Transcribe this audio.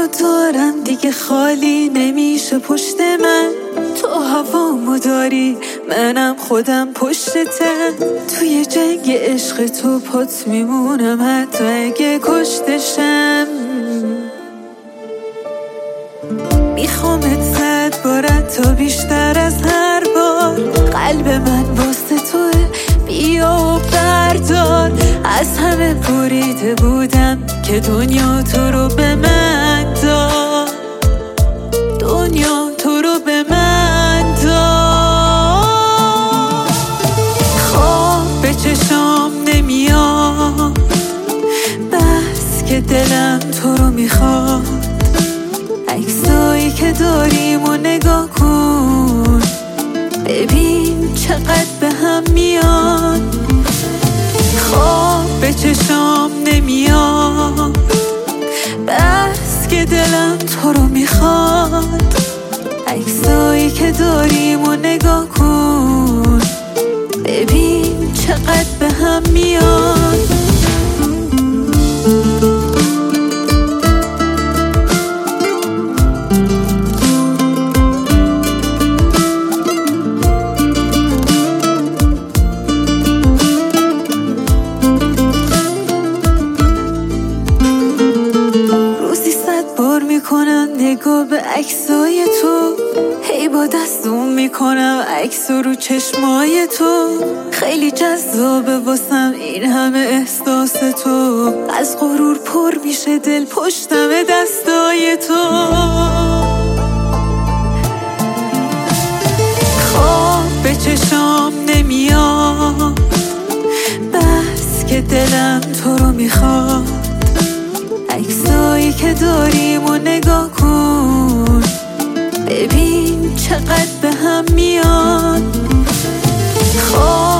تو دارم دیگه خالی نمیشه پشت من. تو هوامو داری منم خودم پشتتم. توی جنگ عشق تو پات میمونم حتی اگه کشتشم. میخوامت 100 بار تا بیشتر از هر بار. قلب من واسه توه بیا و بردار. از همه بریده بودم که دنیا تو رو به من داد. دنیا تو رو به من داد. خواب به چشام نمیاد بس که دلم تو رو میخواد. عکسایی که داریم و نگاه کن ببین چقدر به هم میاد. خواب به چشام نمیاد بس که دلم تو رو میخواد. عکسایی که داریم و نگاه کن ببین چقدر به هم میاد. میکنم نگاه به عکسای تو. هی با دستم میکنم عکس رو چشمای تو. خیلی جذابه واسم این همه احساس تو. از غرور پر میشه دل پشتم دستای تو. خواب به چشام نمیاد بس که دلم تو رو میخواد. عکسایی که داریم و نگاه کن ببین چقدر به هم میاد.